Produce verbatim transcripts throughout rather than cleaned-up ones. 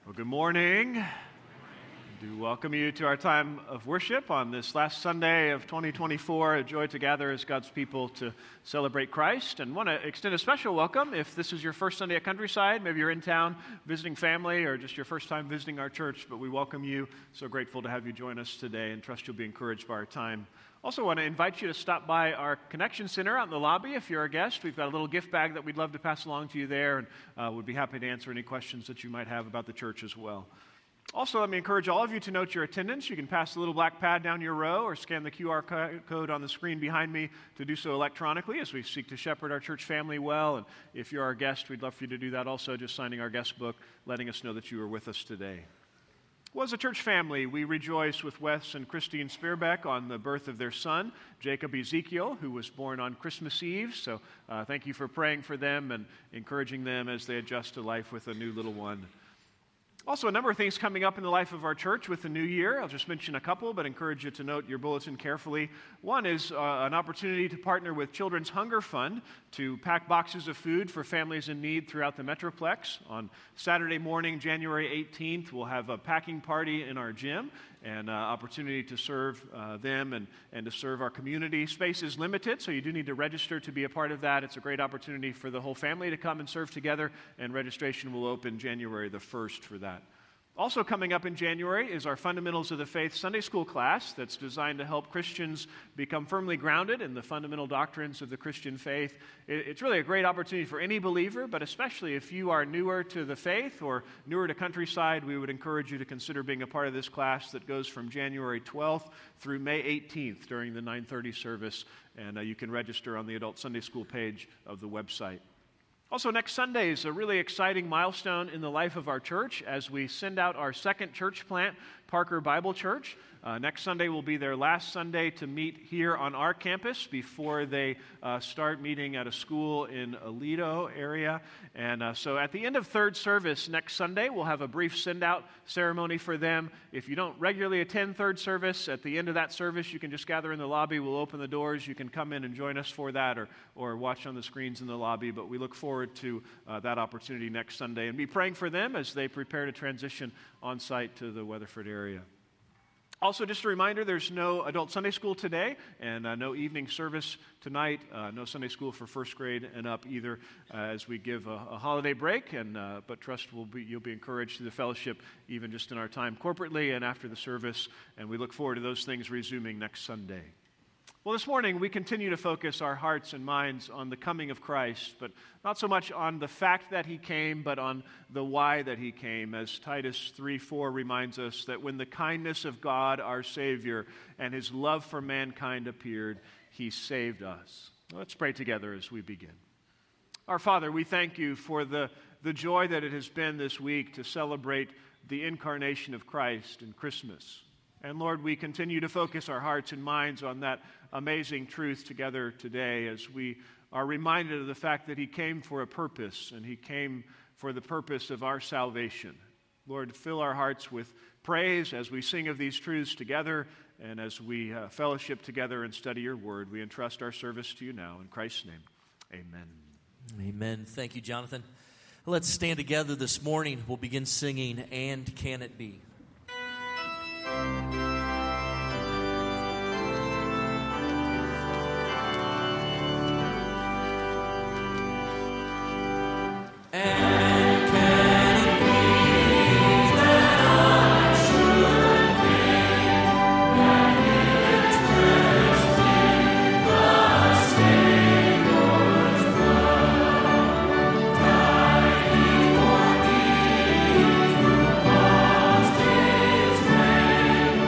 Well, good morning. I do welcome you to our time of worship on this last Sunday of twenty twenty-four. A joy to gather as God's people to celebrate Christ. And want to extend a special welcome if this is your first Sunday at Countryside. Maybe you're in town visiting family or just your first time visiting our church, but we welcome you. So grateful to have you join us today and trust you'll be encouraged by our time. Also want to invite you to stop by our Connection Center out in the lobby if you're a guest. We've got a little gift bag that we'd love to pass along to you there, and uh, we'd be happy to answer any questions that you might have about the church as well. Also, let me encourage all of you to note your attendance. You can pass the little black pad down your row or scan the Q R co- code on the screen behind me to do so electronically as we seek to shepherd our church family well. And if you're our guest, we'd love for you to do that also, just signing our guest book, letting us know that you were with us today. Well, as a church family, we rejoice with Wes and Christine Spearbeck on the birth of their son, Jacob Ezekiel, who was born on Christmas Eve. So uh, thank you for praying for them and encouraging them as they adjust to life with a new little one. Also, a number of things coming up in the life of our church with the new year. I'll just mention a couple, but encourage you to note your bulletin carefully. One is uh, an opportunity to partner with Children's Hunger Fund to pack boxes of food for families in need throughout the Metroplex. On Saturday morning, January eighteenth, we'll have a packing party in our gym and uh, opportunity to serve uh, them and, and to serve our community. Space is limited, so you do need to register to be a part of that. It's a great opportunity for the whole family to come and serve together, and registration will open January the first for that. Also coming up in January is our Fundamentals of the Faith Sunday School class that's designed to help Christians become firmly grounded in the fundamental doctrines of the Christian faith. It's really a great opportunity for any believer, but especially if you are newer to the faith or newer to Countryside, we would encourage you to consider being a part of this class that goes from January twelfth through May eighteenth during the nine thirty service, and uh, you can register on the Adult Sunday School page of the website. Also, next Sunday is a really exciting milestone in the life of our church as we send out our second church plant, Parker Bible Church. Uh, next Sunday will be their last Sunday to meet here on our campus before they uh, start meeting at a school in Aledo area. And uh, so at the end of third service next Sunday, we'll have a brief send-out ceremony for them. If you don't regularly attend third service, at the end of that service, you can just gather in the lobby. We'll open the doors. You can come in and join us for that or, or watch on the screens in the lobby. But we look forward to uh, that opportunity next Sunday and be praying for them as they prepare to transition on site to the Weatherford area. Also, just a reminder, there's no adult Sunday school today and uh, no evening service tonight, uh, no Sunday school for first grade and up either uh, as we give a, a holiday break, and uh, but trust will be, you'll be encouraged through the fellowship even just in our time corporately and after the service, and we look forward to those things resuming next Sunday. Well, this morning we continue to focus our hearts and minds on the coming of Christ, but not so much on the fact that he came, but on the why that he came, as Titus three four reminds us that when the kindness of God, our Savior, and his love for mankind appeared, he saved us. Let's pray together as we begin. Our Father, we thank you for the, the joy that it has been this week to celebrate the incarnation of Christ in Christmas. And Lord, we continue to focus our hearts and minds on that amazing truth together today as we are reminded of the fact that he came for a purpose, and he came for the purpose of our salvation. Lord, fill our hearts with praise as we sing of these truths together and as we uh, fellowship together and study your word. We entrust our service to you now. In Christ's name, amen. Amen. Thank you, Jonathan. Let's stand together this morning. We'll begin singing, "And Can It Be?" Caused his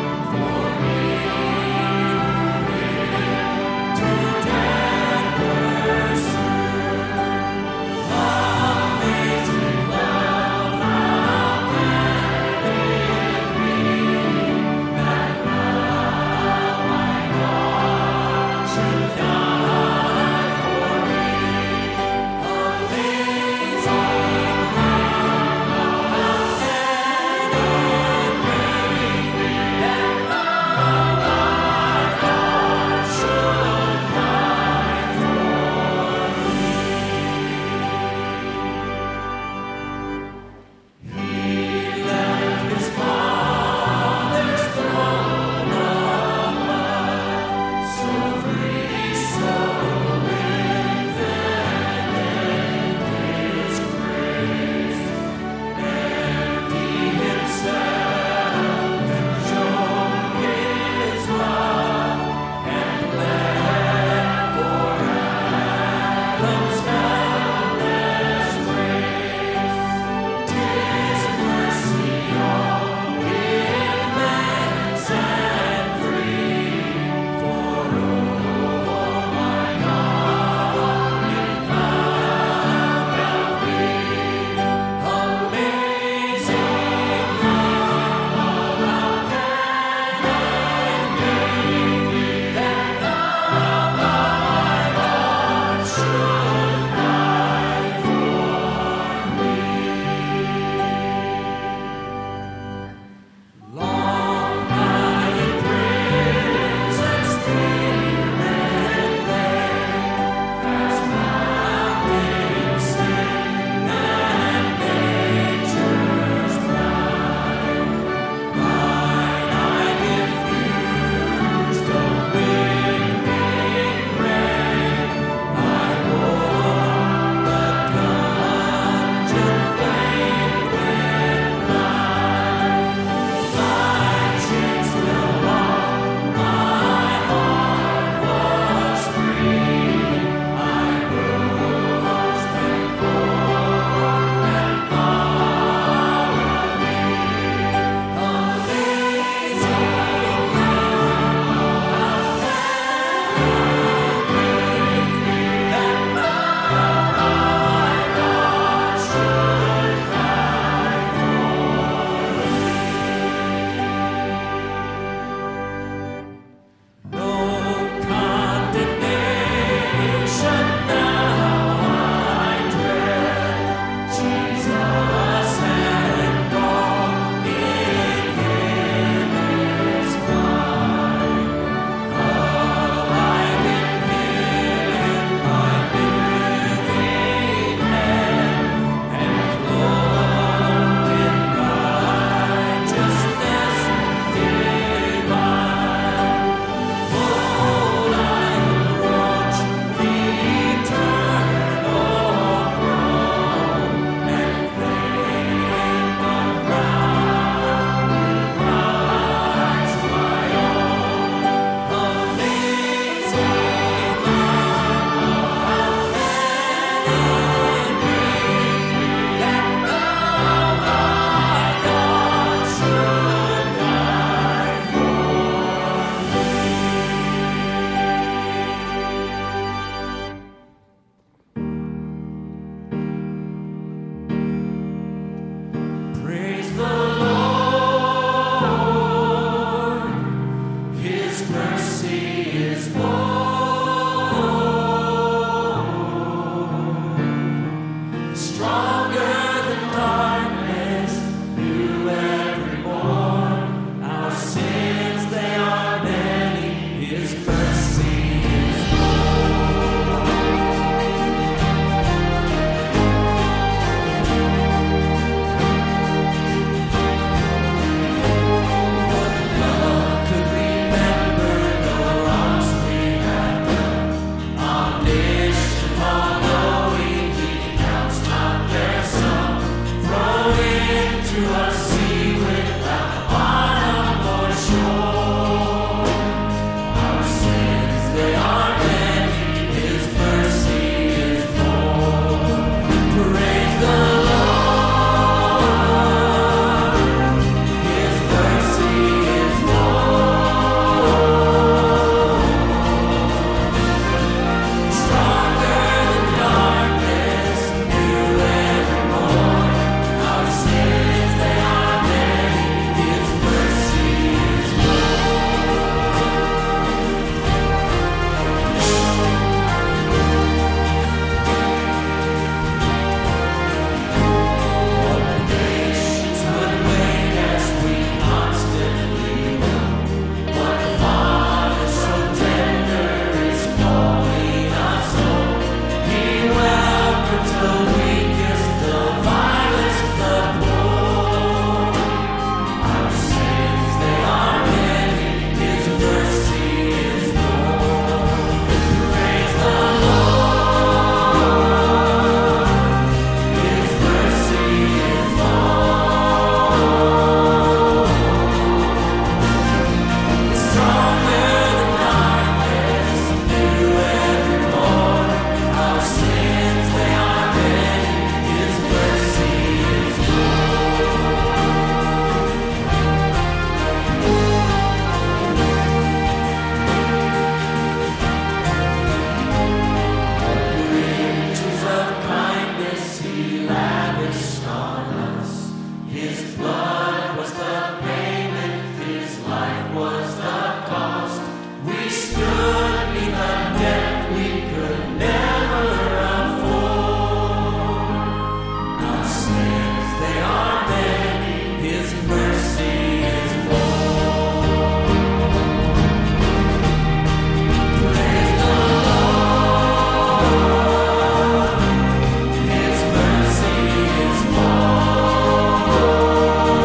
His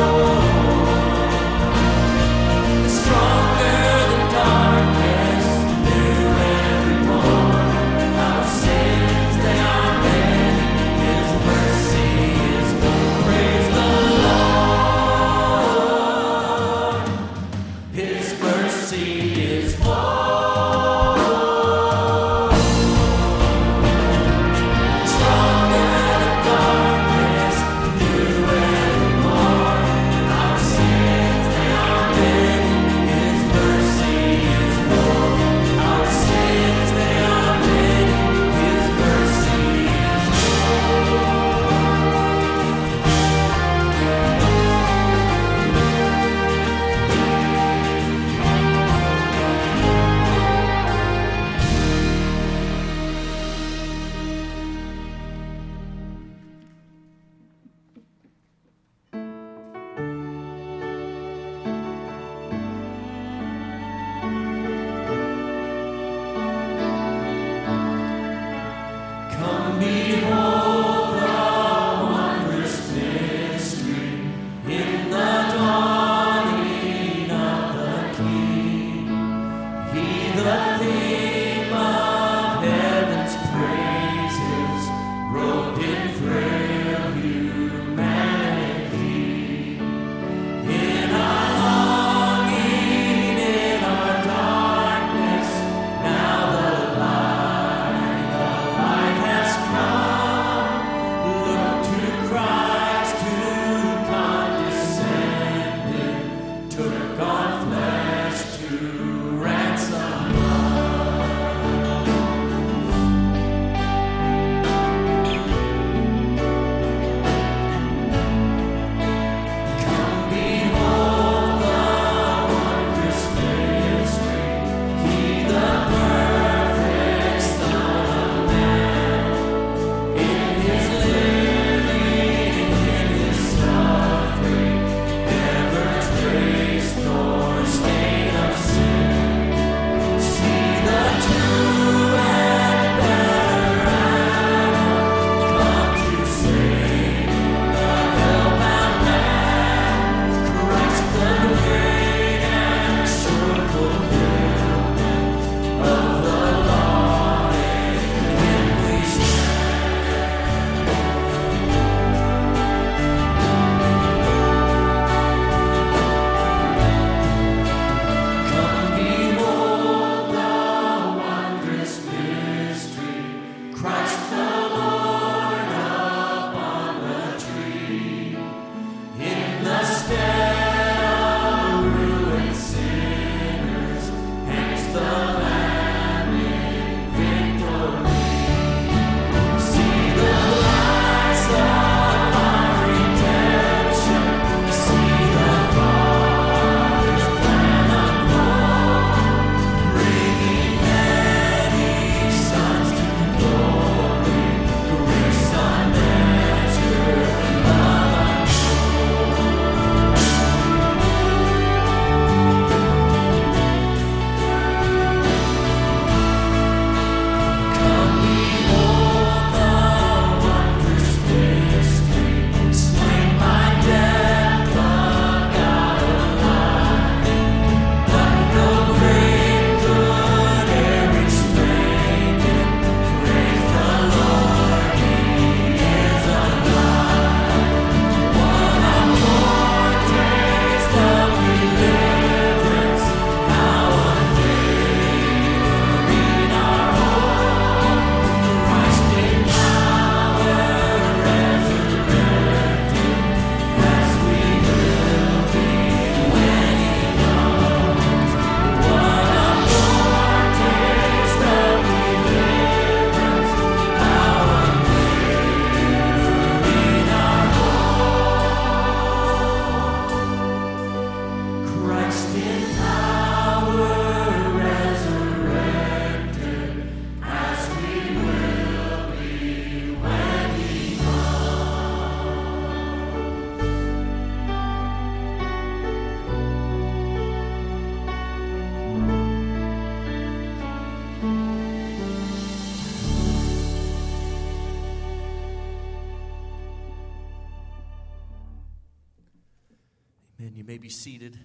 And you may be seated.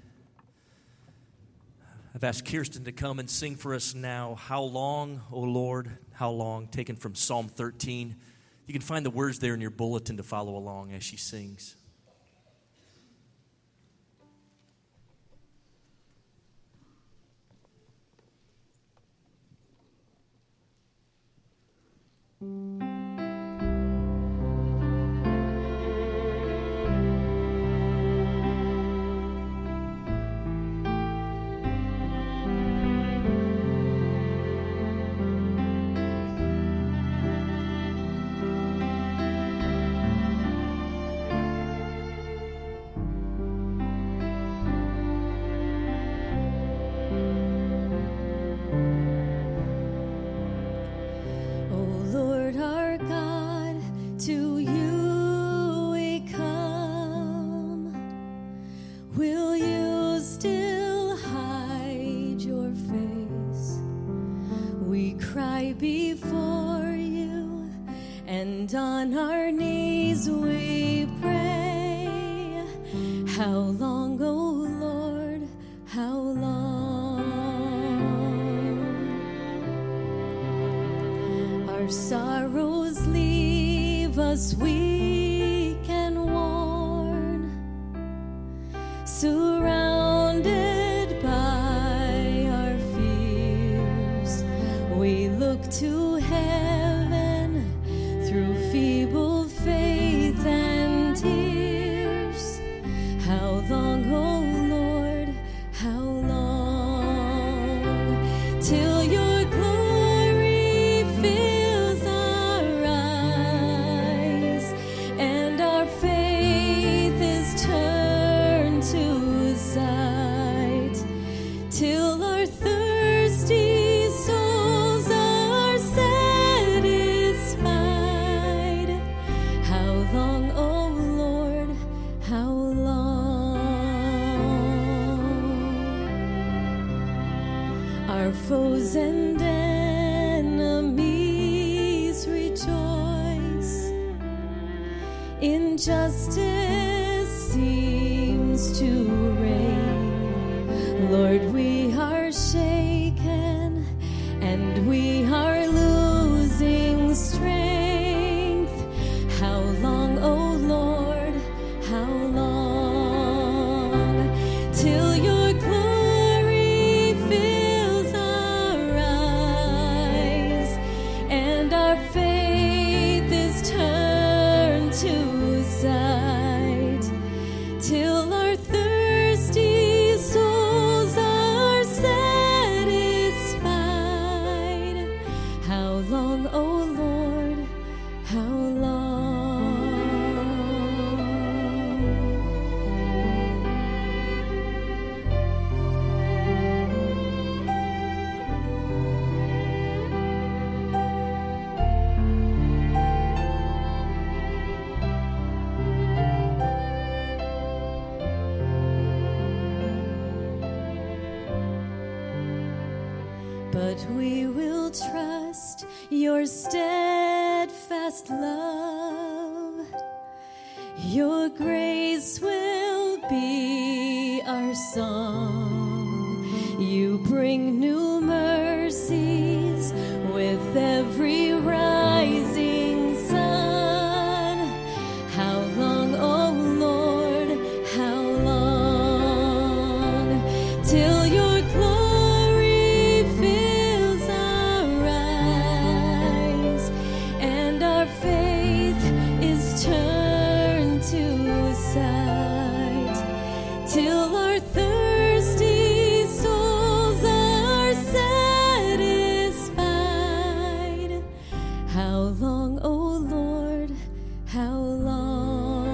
I've asked Kirsten to come and sing for us now, How Long, O Lord, How Long, taken from Psalm thirteen. You can find the words there in your bulletin to follow along as she sings. But we will trust your steadfast love. Your grace will be our song. You bring new mercies with every rising sun. How long, oh Lord, how long till your glory fills our eyes and our faith is turned to sight, till our thirsty souls are satisfied. How long, oh Lord, how long?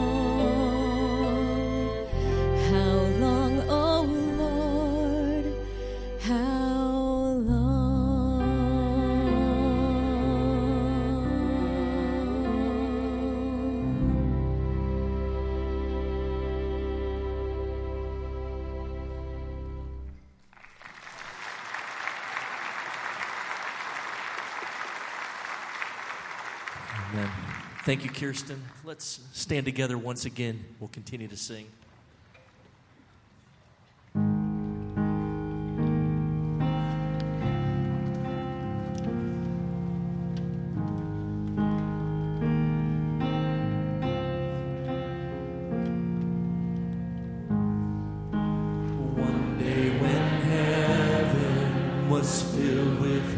How long, oh Lord, how long? Amen. Thank you, Kirsten. Let's stand together once again. We'll continue to sing.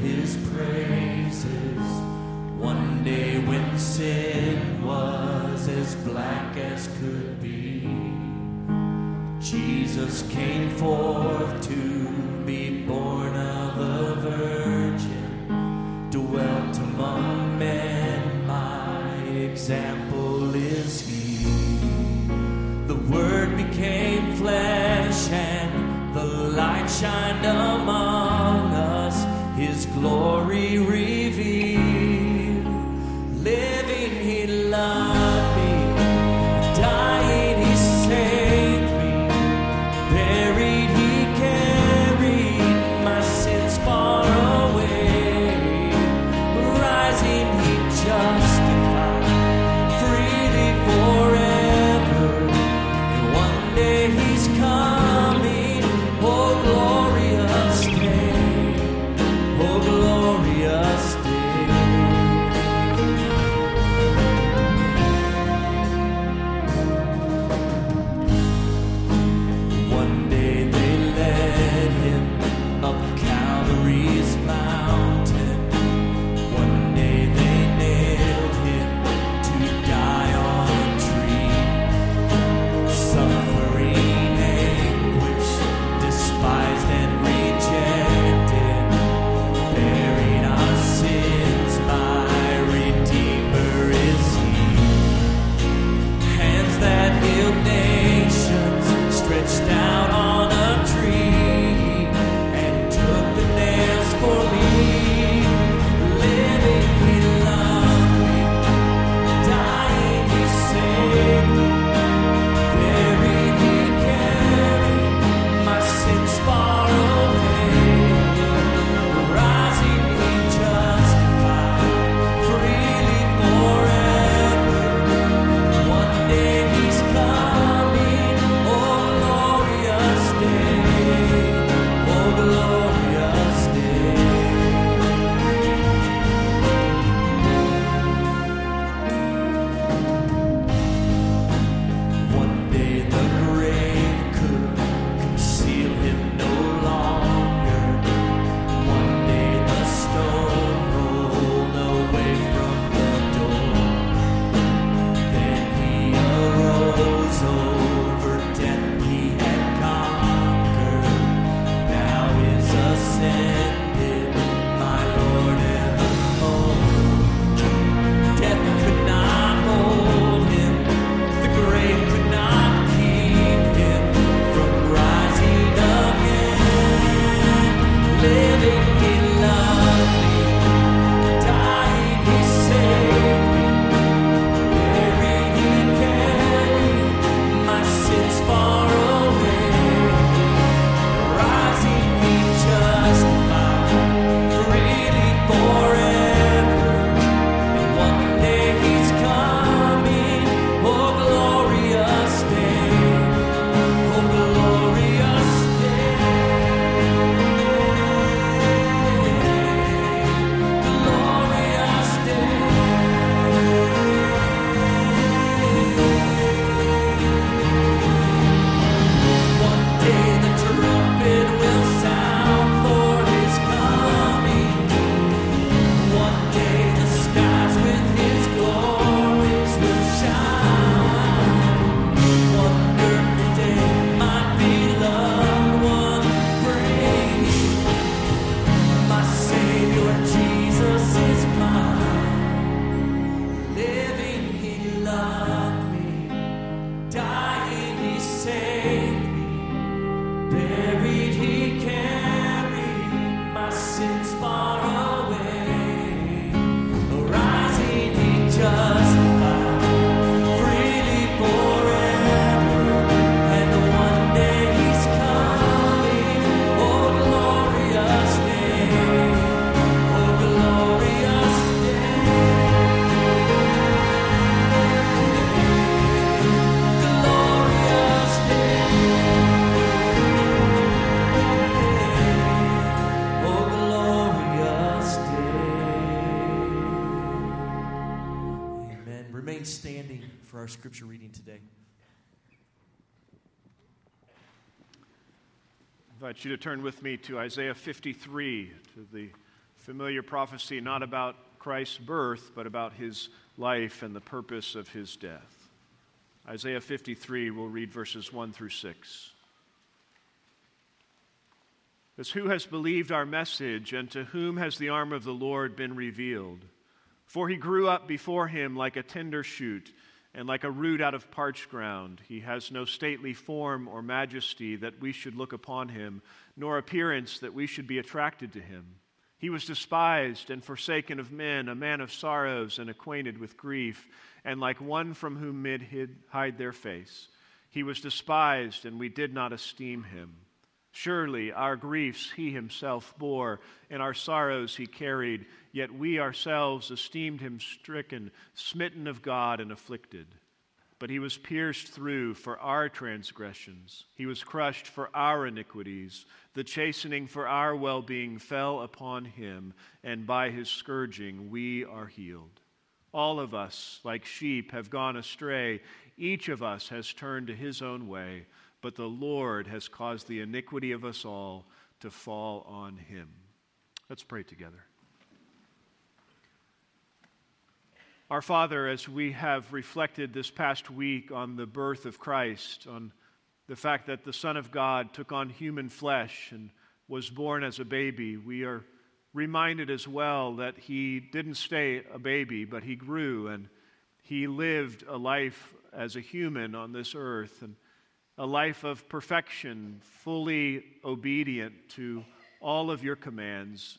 his praises. One day when sin was as black as could be, Jesus came forth to be born of a virgin, dwelt among men, my example is he. The Word became flesh and the light shined among us, his glory revealed. Living he loved me, dying he saved me, buried he carried my sins far away, rising he justified freely forever, and one day he's coming. Oh glorious day, oh glorious day. One day they led him up Calvary's mountain. One day they nailed him to die on a tree. Suffering, anguish, despised and rejected, bearing our sins, my Redeemer is he. Hands that healed nations stretched out on a tree and took the nails for me. Living he loved me, dying he saved me, buried he carried my sins far away, rising he justified freely forever. One day he's coming. Oh glorious day, oh glorious day. One day the grave could conceal him no longer. One day the stone rolled away from the door. Then he arose over death he had conquered. Now is ascended, my Lord evermore. Death could not hold him, the grave could not keep him from rising again. Living he loved me, dying he saved me, buried he carried my sins far away, rising he justified freely forever, and one day he's coming. Oh glorious day, oh glorious day, glorious day. One day the trumpet will sound for his coming. One day the skies with his glories will shine. Wonderful day, my beloved one, praise. My Savior Jesus is mine. Living he loved me, dying he saved me, buried he carried my sins far away, rising he justified freely forever, and one day he's coming. Oh glorious day, oh glorious day, glorious day, oh glorious day. Amen. Remain standing for our scripture reading today. I invite you to turn with me to Isaiah fifty-three, to the familiar prophecy not about Christ's birth, but about his life and the purpose of his death. Isaiah fifty-three, we'll read verses one through six. As who has believed our message, and to whom has the arm of the Lord been revealed? For he grew up before him like a tender shoot, and like a root out of parched ground. He has no stately form or majesty that we should look upon him, nor appearance that we should be attracted to him. He was despised and forsaken of men, a man of sorrows and acquainted with grief, and like one from whom men hid, hide their face. He was despised, and we did not esteem him. Surely our griefs he himself bore, and our sorrows he carried, yet we ourselves esteemed him stricken, smitten of God, and afflicted. But he was pierced through for our transgressions. He was crushed for our iniquities. The chastening for our well-being fell upon him, and by his scourging we are healed. All of us, like sheep, have gone astray. Each of us has turned to his own way, but the Lord has caused the iniquity of us all to fall on him. Let's pray together. Our Father, as we have reflected this past week on the birth of Christ, on the fact that the Son of God took on human flesh and was born as a baby, we are reminded as well that he didn't stay a baby, but he grew and he lived a life as a human on this earth, and a life of perfection, fully obedient to all of your commands,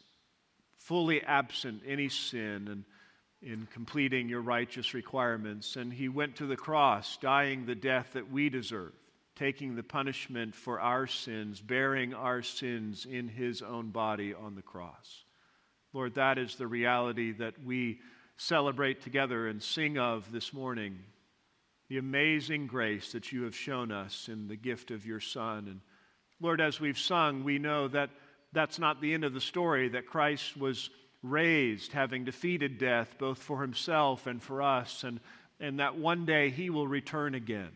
fully absent any sin, and in completing your righteous requirements. And he went to the cross, dying the death that we deserve, taking the punishment for our sins, bearing our sins in his own body on the cross. Lord, that is the reality that we celebrate together and sing of this morning. The amazing grace that you have shown us in the gift of your Son. And Lord, as we've sung, we know that that's not the end of the story, that Christ was raised, having defeated death, both for himself and for us, and, and that one day he will return again,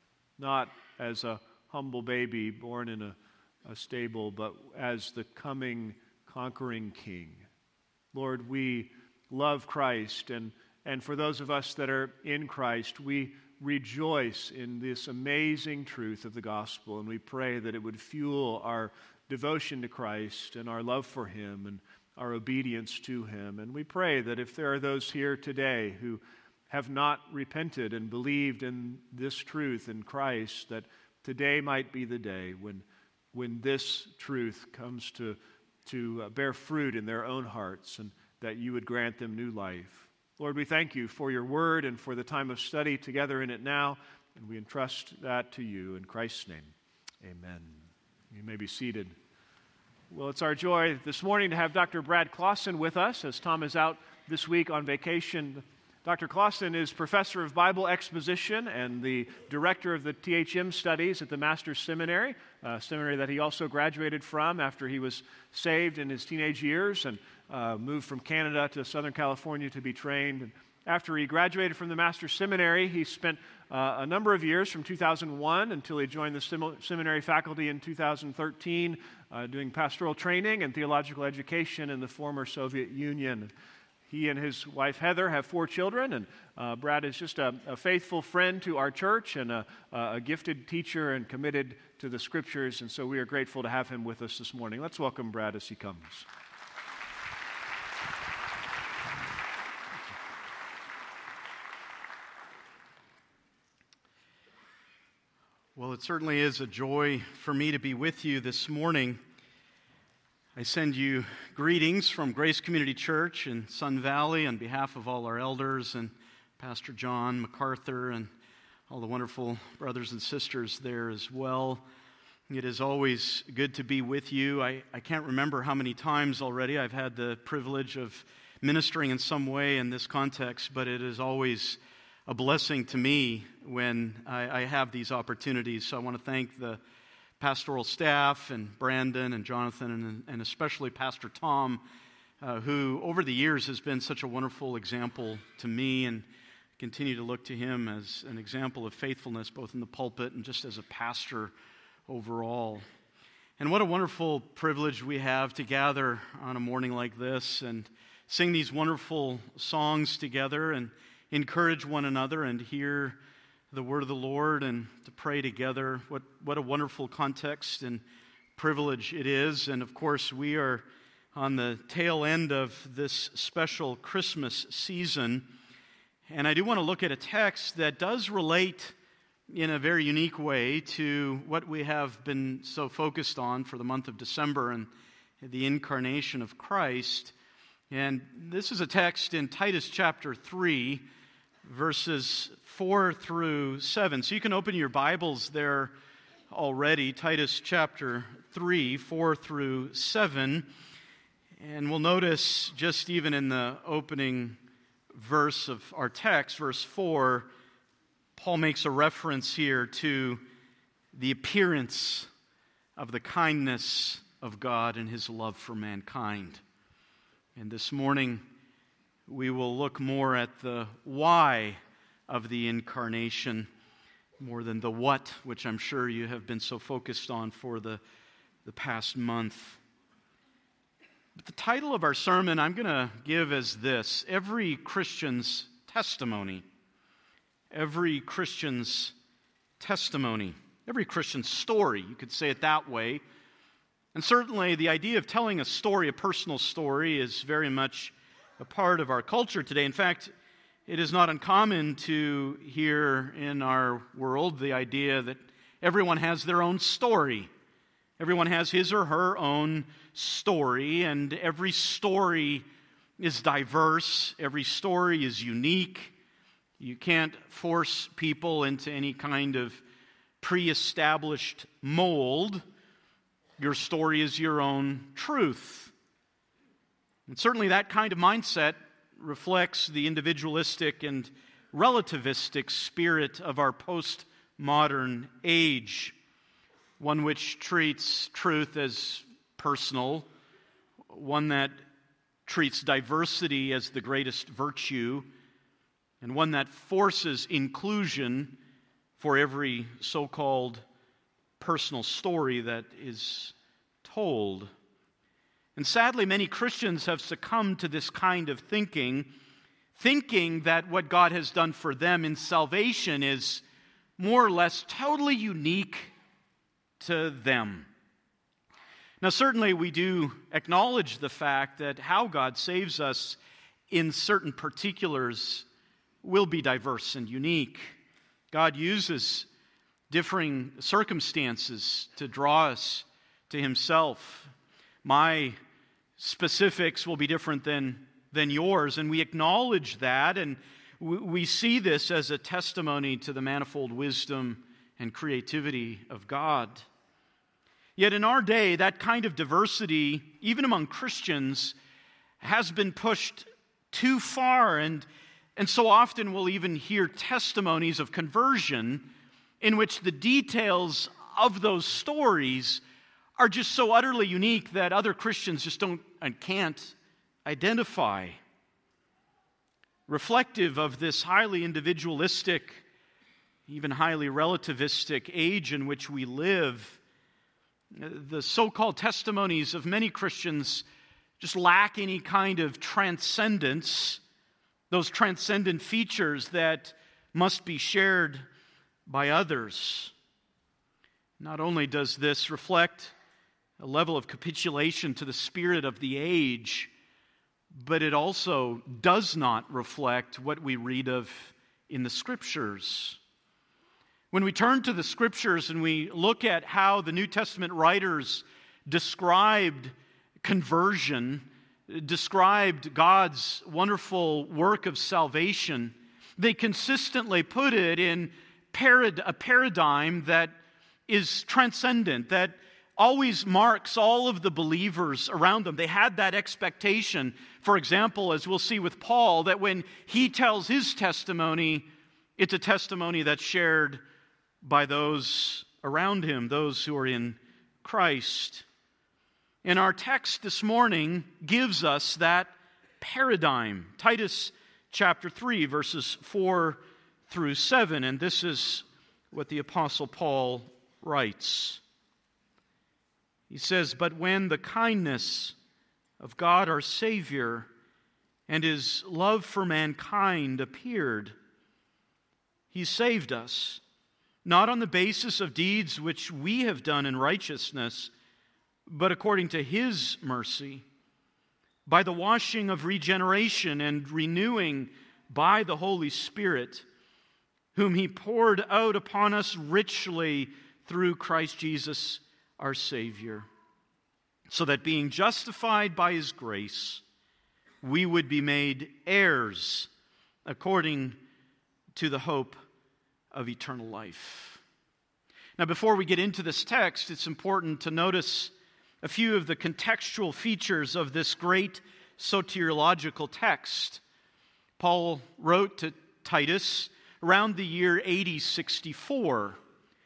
not as a humble baby born in a, a stable, but as the coming, conquering King. Lord, we love Christ, and, and for those of us that are in Christ, we rejoice in this amazing truth of the gospel, and we pray that it would fuel our devotion to Christ and our love for him and our obedience to him. And we pray that if there are those here today who have not repented and believed in this truth in Christ, that today might be the day when, when this truth comes to, to bear fruit in their own hearts, and that you would grant them new life. Lord, we thank you for your word and for the time of study together in it now, and we entrust that to you in Christ's name. Amen. You may be seated. Well, it's our joy this morning to have Doctor Brad Clausen with us, as Tom is out this week on vacation. Doctor Clausen is professor of Bible exposition and the director of the T H M studies at the Master's Seminary, a seminary that he also graduated from after he was saved in his teenage years and uh, moved from Canada to Southern California to be trained. And after he graduated from the Master's Seminary, he spent uh, a number of years, from two thousand one until he joined the sem- seminary faculty in two thousand thirteen, uh, doing pastoral training and theological education in the former Soviet Union. He and his wife Heather have four children, and uh, Brad is just a, a faithful friend to our church and a, a gifted teacher and committed to the Scriptures, and so we are grateful to have him with us this morning. Let's welcome Brad as he comes. Well, it certainly is a joy for me to be with you this morning. I send you greetings from Grace Community Church in Sun Valley on behalf of all our elders and Pastor John MacArthur and all the wonderful brothers and sisters there as well. It is always good to be with you. I, I can't remember how many times already I've had the privilege of ministering in some way in this context, but it is always a blessing to me when I, I have these opportunities. So I want to thank the pastoral staff and Brandon and Jonathan and, and especially Pastor Tom, uh, who over the years has been such a wonderful example to me, and continue to look to him as an example of faithfulness both in the pulpit and just as a pastor overall. And what a wonderful privilege we have to gather on a morning like this and sing these wonderful songs together and encourage one another and hear the word of the Lord and to pray together. What, what a wonderful context and privilege it is. And of course, we are on the tail end of this special Christmas season. And I do want to look at a text that does relate in a very unique way to what we have been so focused on for the month of December and the incarnation of Christ. And this is a text in Titus chapter three, verses four through seven. So you can open your Bibles there already, Titus chapter three, four through seven. And we'll notice just even in the opening verse of our text, verse four, Paul makes a reference here to the appearance of the kindness of God and His love for mankind. And this morning, we will look more at the why of the incarnation, more than the what, which I'm sure you have been so focused on for the, the past month. But the title of our sermon I'm going to give as this: Every Christian's Testimony. Every Christian's testimony. Every Christian's story, you could say it that way. And certainly the idea of telling a story, a personal story, is very much a part of our culture today. In fact, it is not uncommon to hear in our world the idea that everyone has their own story. Everyone has his or her own story, and every story is diverse. Every story is unique. You can't force people into any kind of pre-established mold. Your story is your own truth. And certainly that kind of mindset reflects the individualistic and relativistic spirit of our postmodern age, one which treats truth as personal, one that treats diversity as the greatest virtue, and one that forces inclusion for every so-called personal story that is told. And sadly, many Christians have succumbed to this kind of thinking, thinking that what God has done for them in salvation is more or less totally unique to them. Now, certainly we do acknowledge the fact that how God saves us in certain particulars will be diverse and unique. God uses differing circumstances to draw us to Himself. My specifics will be different than, than yours, and we acknowledge that, and we, we see this as a testimony to the manifold wisdom and creativity of God. Yet in our day, that kind of diversity, even among Christians, has been pushed too far, and, and so often we'll even hear testimonies of conversion in which the details of those stories are just so utterly unique that other Christians just don't and can't identify. Reflective of this highly individualistic, even highly relativistic age in which we live, the so-called testimonies of many Christians just lack any kind of transcendence, those transcendent features that must be shared by others. Not only does this reflect a level of capitulation to the spirit of the age, but it also does not reflect what we read of in the Scriptures. When we turn to the Scriptures and we look at how the New Testament writers described conversion, described God's wonderful work of salvation, they consistently put it in parad- a paradigm that is transcendent, that always marks all of the believers around them. They had that expectation, for example, as we'll see with Paul, that when he tells his testimony, it's a testimony that's shared by those around him, those who are in Christ. And our text this morning gives us that paradigm. Titus chapter three, verses four through seven, and this is what the Apostle Paul writes. He says, "But when the kindness of God our Savior and His love for mankind appeared, He saved us, not on the basis of deeds which we have done in righteousness, but according to His mercy, by the washing of regeneration and renewing by the Holy Spirit, whom He poured out upon us richly through Christ Jesus our Savior, so that being justified by His grace, we would be made heirs according to the hope of eternal life." Now, before we get into this text, it's important to notice a few of the contextual features of this great soteriological text. Paul wrote to Titus around the year A D sixty-four.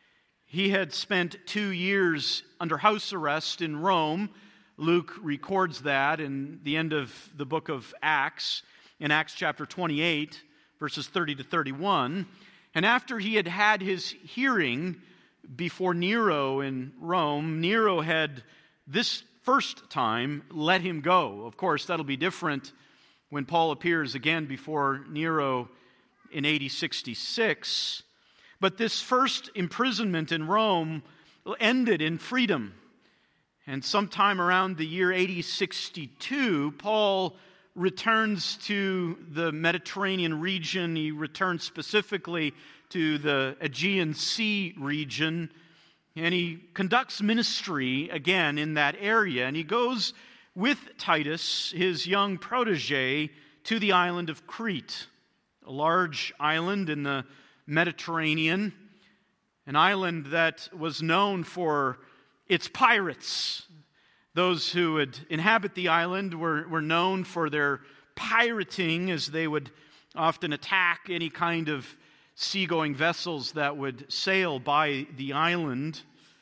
He had spent two years under house arrest in Rome. Luke records that in the end of the book of Acts, in Acts chapter twenty-eight, verses thirty to thirty-one. And after he had had his hearing before Nero in Rome, Nero had this first time let him go. Of course, that'll be different when Paul appears again before Nero in A D sixty-six. But this first imprisonment in Rome ended in freedom. And sometime around the year A D sixty-two, Paul returns to the Mediterranean region. He returns specifically to the Aegean Sea region. And he conducts ministry again in that area. And he goes with Titus, his young protege, to the island of Crete, a large island in the Mediterranean, an island that was known for its pirates. Those who would inhabit the island were, were known for their pirating, as they would often attack any kind of seagoing vessels that would sail by the island.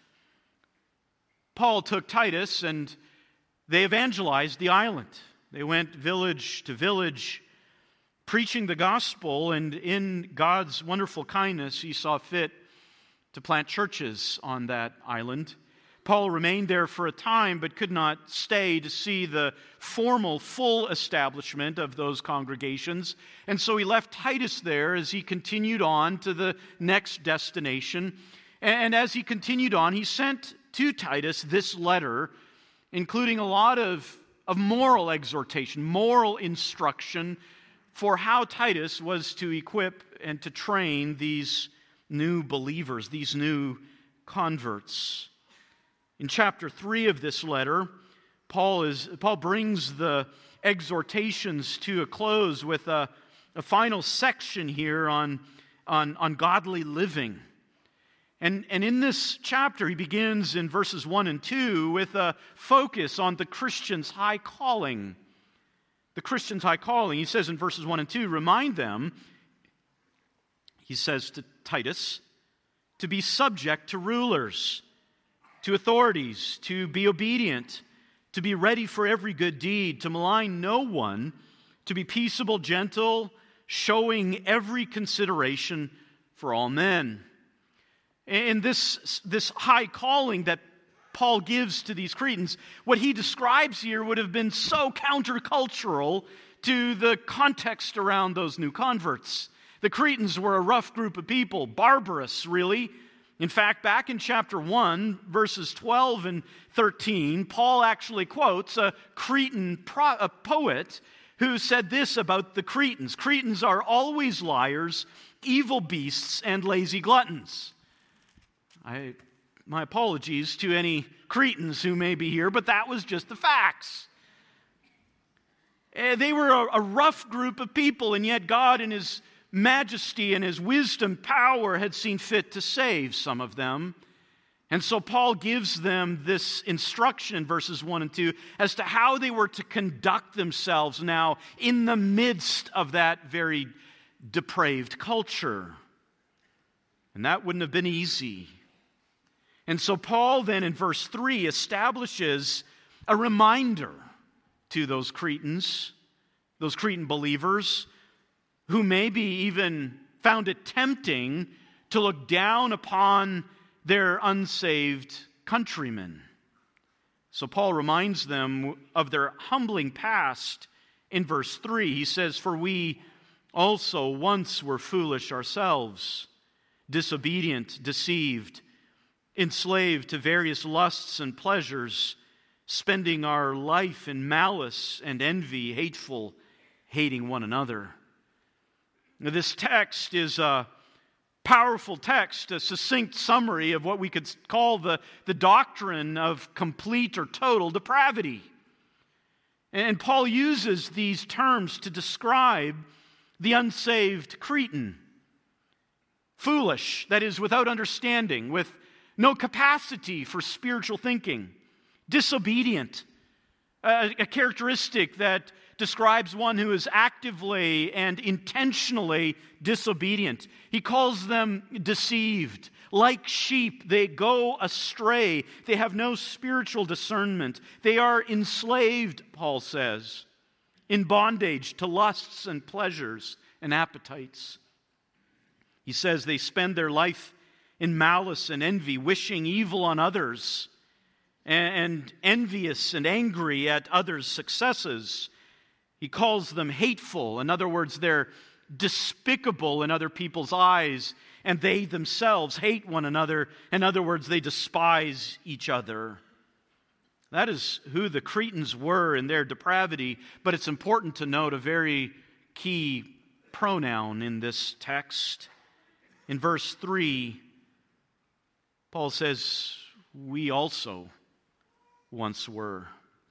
Paul took Titus and they evangelized the island. They went village to village, preaching the gospel, and in God's wonderful kindness, He saw fit to plant churches on that island. Paul remained there for a time, but could not stay to see the formal, full establishment of those congregations. And so he left Titus there as he continued on to the next destination. And as he continued on, he sent to Titus this letter, including a lot of, of moral exhortation, moral instruction for how Titus was to equip and to train these new believers, these new converts. In chapter three of this letter, Paul is Paul brings the exhortations to a close with a, a final section here on, on, on godly living. And, and in this chapter, he begins in verses one and two with a focus on the Christian's high calling. The Christian's high calling. He says in verses one and two, remind them, he says to Titus, to be subject to rulers, to authorities, to be obedient, to be ready for every good deed, to malign no one, to be peaceable, gentle, showing every consideration for all men. And this, this high calling that Paul gives to these Cretans, what he describes here would have been so countercultural to the context around those new converts. The Cretans were a rough group of people, barbarous, really. In fact, back in chapter one, verses twelve and thirteen, Paul actually quotes a Cretan pro- a poet who said this about the Cretans. Cretans are always liars, evil beasts, and lazy gluttons. I, my apologies to any Cretans who may be here, but that was just the facts. They were a, a rough group of people, and yet God in His majesty and His wisdom, power, had seen fit to save some of them. And so Paul gives them this instruction in verses one and two as to how they were to conduct themselves now in the midst of that very depraved culture. And that wouldn't have been easy. And so Paul then in verse three establishes a reminder to those Cretans, those Cretan believers, who maybe even found it tempting to look down upon their unsaved countrymen. So Paul reminds them of their humbling past in verse three. He says, "For we also once were foolish ourselves, disobedient, deceived, enslaved to various lusts and pleasures, spending our life in malice and envy, hateful, hating one another." Now, this text is a powerful text, a succinct summary of what we could call the, the doctrine of complete or total depravity. And Paul uses these terms to describe the unsaved Cretan. Foolish, that is, without understanding, with no capacity for spiritual thinking. Disobedient, a, a characteristic that describes one who is actively and intentionally disobedient. He calls them deceived. Like sheep, they go astray. They have no spiritual discernment. They are enslaved, Paul says, in bondage to lusts and pleasures and appetites. He says they spend their life in malice and envy, wishing evil on others, and envious and angry at others' successes. He calls them hateful. In other words, they're despicable in other people's eyes, and they themselves hate one another. In other words, they despise each other. That is who the Cretans were in their depravity, but it's important to note a very key pronoun in this text. In verse three, Paul says, "We also once were."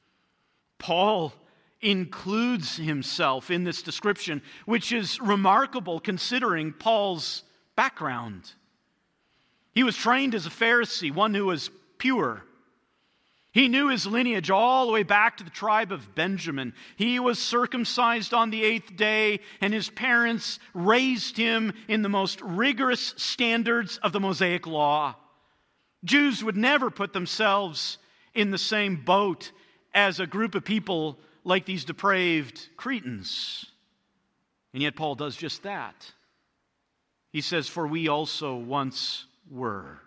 Paul includes himself in this description, which is remarkable considering Paul's background. He was trained as a Pharisee, one who was pure. He knew his lineage all the way back to the tribe of Benjamin. He was circumcised on the eighth day, and his parents raised him in the most rigorous standards of the Mosaic law. Jews would never put themselves in the same boat as a group of people like these depraved Cretans. And yet Paul does just that. He says, "For we also once were."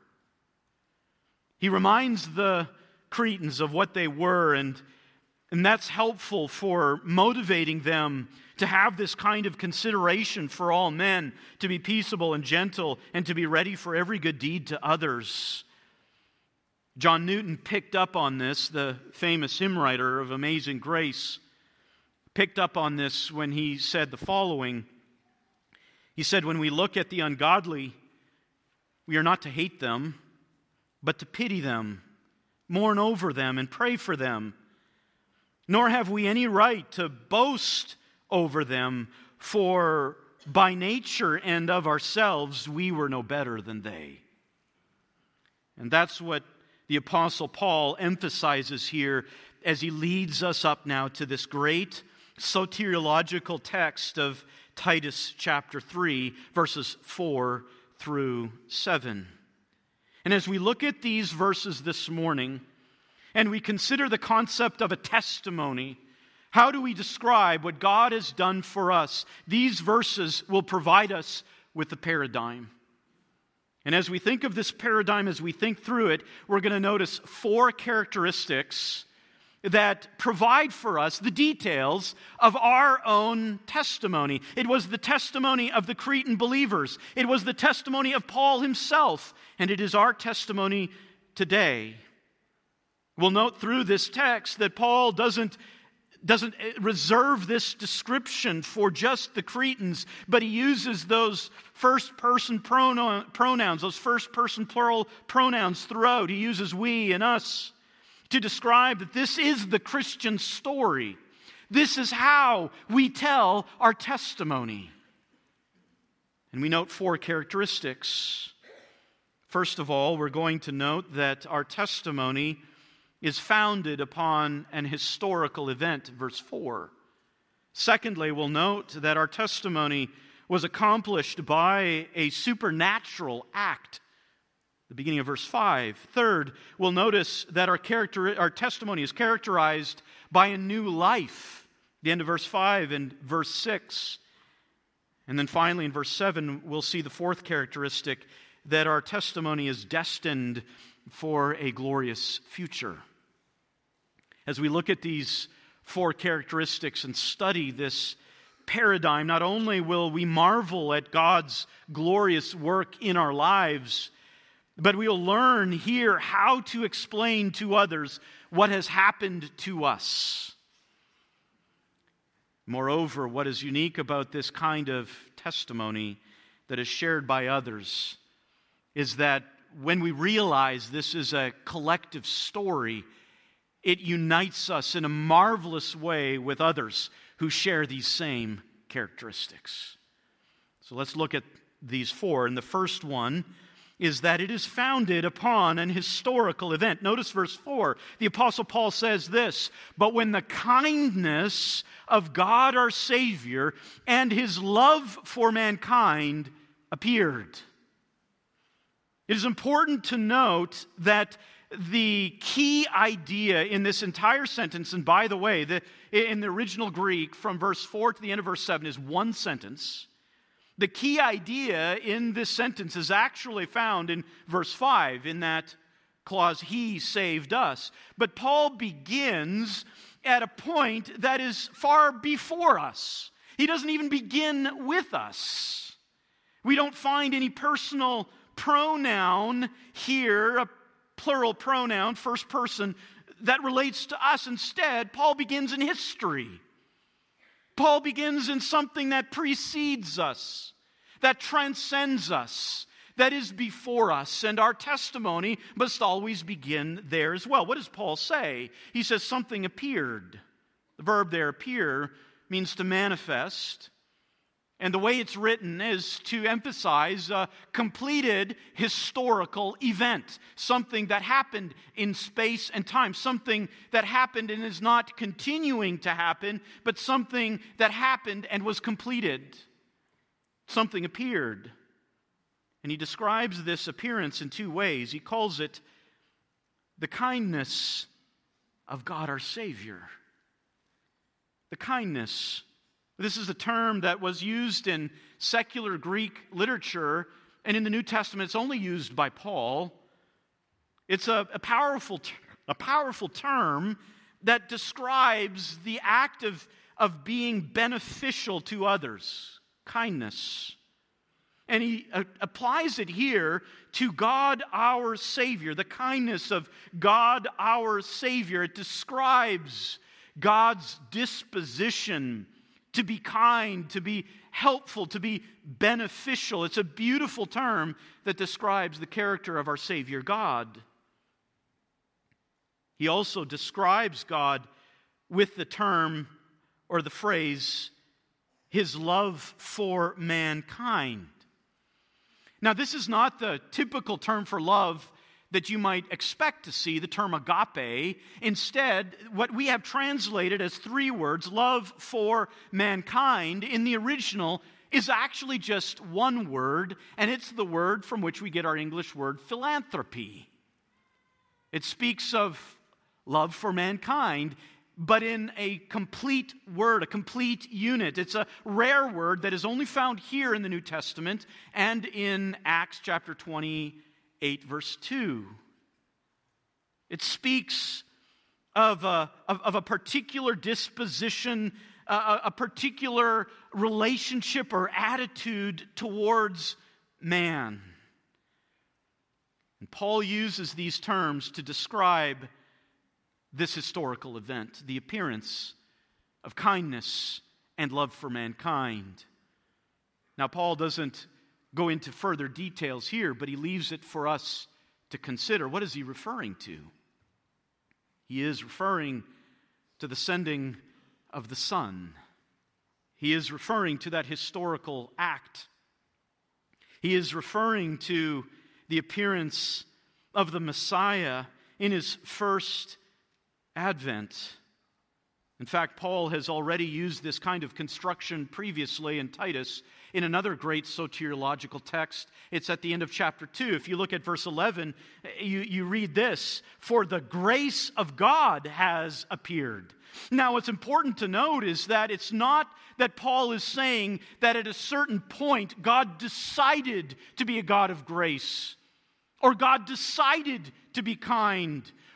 He reminds the Cretans of what they were, and, and that's helpful for motivating them to have this kind of consideration for all men, to be peaceable and gentle, and to be ready for every good deed to others. John Newton picked up on this, the famous hymn writer of Amazing Grace, picked up on this when he said the following. He said, "When we look at the ungodly, we are not to hate them, but to pity them, mourn over them, and pray for them. Nor have we any right to boast over them, for by nature and of ourselves we were no better than they." And that's what the Apostle Paul emphasizes here as he leads us up now to this great soteriological text of Titus chapter three, verses four through seven. And as we look at these verses this morning, and we consider the concept of a testimony, how do we describe what God has done for us? These verses will provide us with the paradigm. And as we think of this paradigm, as we think through it, we're going to notice four characteristics that provide for us the details of our own testimony. It was the testimony of the Cretan believers. It was the testimony of Paul himself. And it is our testimony today. We'll note through this text that Paul doesn't doesn't reserve this description for just the Cretans, but he uses those first-person pronouns, those first-person plural pronouns throughout. He uses we and us to describe that this is the Christian story. This is how we tell our testimony. And we note four characteristics. First of all, we're going to note that our testimony is founded upon an historical event, verse four. Secondly, we'll note that our testimony was accomplished by a supernatural act, the beginning of verse five. Third, we'll notice that our character, our testimony is characterized by a new life, the end of verse five and verse six. And then finally in verse seven, we'll see the fourth characteristic, that our testimony is destined for a glorious future. As we look at these four characteristics and study this paradigm, not only will we marvel at God's glorious work in our lives, but we will learn here how to explain to others what has happened to us. Moreover, what is unique about this kind of testimony that is shared by others is that when we realize this is a collective story, it unites us in a marvelous way with others who share these same characteristics. So let's look at these four. And the first one is that it is founded upon an historical event. Notice verse four. The Apostle Paul says this, "But when the kindness of God our Savior and His love for mankind appeared." It is important to note that the key idea in this entire sentence, and by the way, the, in the original Greek, from verse four to the end of verse seven is one sentence. The key idea in this sentence is actually found in verse five, in that clause, "He saved us." But Paul begins at a point that is far before us. He doesn't even begin with us. We don't find any personal pronoun here, a plural pronoun, first person, that relates to us. Instead, Paul begins in history. Paul begins in something that precedes us, that transcends us, that is before us, and our testimony must always begin there as well. What does Paul say? He says something appeared. The verb there, appear, means to manifest. And the way it's written is to emphasize a completed historical event, something that happened in space and time, something that happened and is not continuing to happen, but something that happened and was completed. Something appeared. And he describes this appearance in two ways. He calls it the kindness of God our Savior. The kindness. This is a term that was used in secular Greek literature, and in the New Testament it's only used by Paul. It's a, a powerful a powerful term that describes the act of, of being beneficial to others. Kindness. And he uh, applies it here to God our Savior, the kindness of God our Savior. It describes God's disposition to be kind, to be helpful, to be beneficial. It's a beautiful term that describes the character of our Savior God. He also describes God with the term or the phrase, His love for mankind. Now, this is not the typical term for love that you might expect to see, the term agape. Instead, what we have translated as three words, love for mankind, in the original is actually just one word, and it's the word from which we get our English word philanthropy. It speaks of love for mankind, but in a complete word, a complete unit. It's a rare word that is only found here in the New Testament and in Acts chapter twenty-eight, verse two. It speaks of a, of, of a particular disposition, a, a particular relationship or attitude towards man. And Paul uses these terms to describe this historical event, the appearance of kindness and love for mankind. Now, Paul doesn't go into further details here, but he leaves it for us to consider. What is he referring to? He is referring to the sending of the Son. He is referring to that historical act. He is referring to the appearance of the Messiah in His first Advent. In fact, Paul has already used this kind of construction previously in Titus in another great soteriological text. It's at the end of chapter two. If you look at verse eleven, you, you read this, "For the grace of God has appeared." Now, what's important to note is that it's not that Paul is saying that at a certain point God decided to be a God of grace, or God decided to be kind,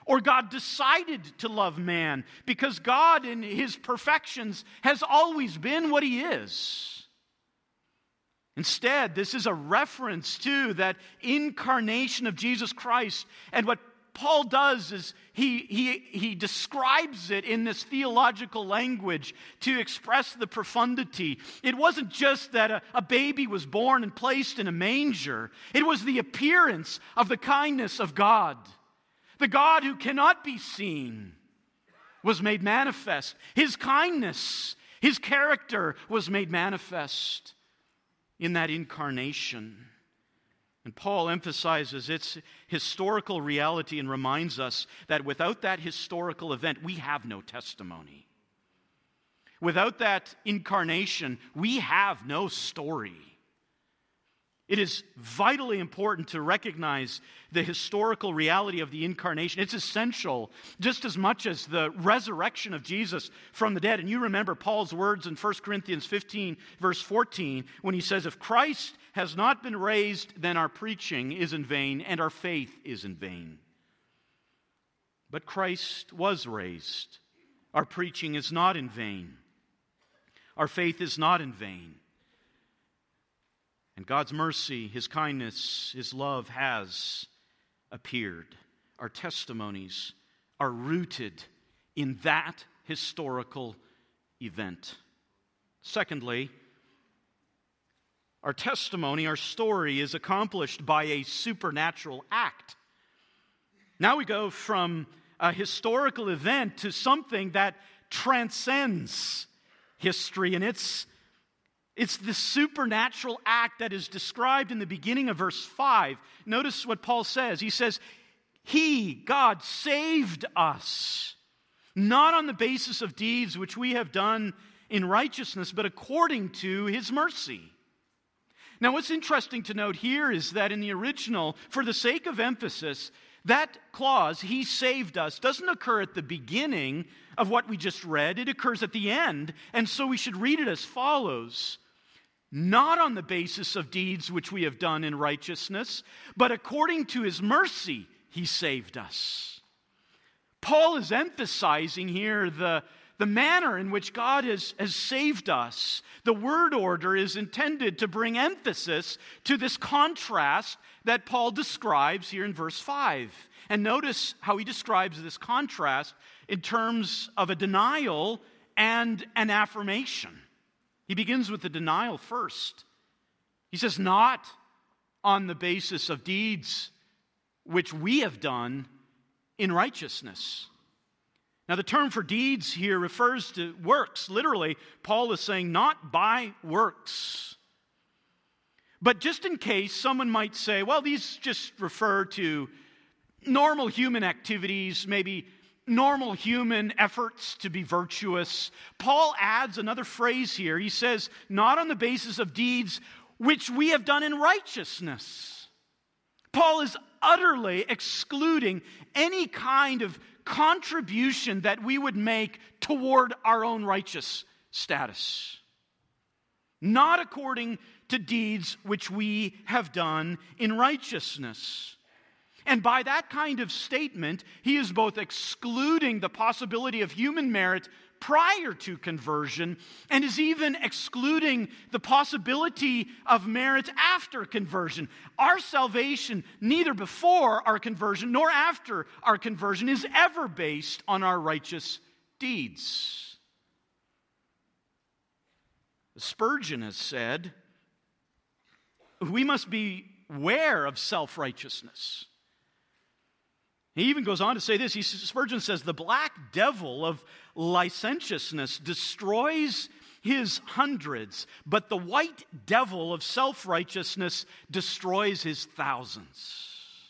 or God decided to love man, because God in his perfections has always been what he is. Instead, this is a reference to that incarnation of Jesus Christ. And what Paul does is he, he, he describes it in this theological language to express the profundity. It wasn't just that a, a baby was born and placed in a manger. It was the appearance of the kindness of God. The God who cannot be seen was made manifest. His kindness, his character was made manifest in that incarnation. And Paul emphasizes its historical reality and reminds us that without that historical event, we have no testimony. Without that incarnation, we have no story. It is vitally important to recognize the historical reality of the incarnation. It's essential just as much as the resurrection of Jesus from the dead. And you remember Paul's words in First Corinthians fifteen, verse fourteen, when he says, "If Christ has not been raised, then our preaching is in vain and our faith is in vain." But Christ was raised. Our preaching is not in vain. Our faith is not in vain. And God's mercy, His kindness, His love has appeared. Our testimonies are rooted in that historical event. Secondly, our testimony, our story is accomplished by a supernatural act. Now we go from a historical event to something that transcends history, and it's It's the supernatural act that is described in the beginning of verse five. Notice what Paul says. He says, He, God, saved us, not on the basis of deeds which we have done in righteousness, but according to His mercy. Now, what's interesting to note here is that in the original, for the sake of emphasis, that clause, He saved us, doesn't occur at the beginning of what we just read. It occurs at the end, and so we should read it as follows. Not on the basis of deeds which we have done in righteousness, but according to His mercy, He saved us. Paul is emphasizing here the, the manner in which God has, has saved us. The word order is intended to bring emphasis to this contrast that Paul describes here in verse five. And notice how he describes this contrast in terms of a denial and an affirmation. He begins with the denial first. He says, not on the basis of deeds which we have done in righteousness. Now, the term for deeds here refers to works. Literally, Paul is saying not by works. But just in case someone might say, well, these just refer to normal human activities, maybe normal human efforts to be virtuous. Paul adds another phrase here. He says, not on the basis of deeds which we have done in righteousness. Paul is utterly excluding any kind of contribution that we would make toward our own righteous status. Not according to deeds which we have done in righteousness. And by that kind of statement, he is both excluding the possibility of human merit prior to conversion and is even excluding the possibility of merit after conversion. Our salvation, neither before our conversion nor after our conversion, is ever based on our righteous deeds. Spurgeon has said, we must be aware of self-righteousness. He even goes on to say this. He, Spurgeon says, the black devil of licentiousness destroys his hundreds, but the white devil of self-righteousness destroys his thousands.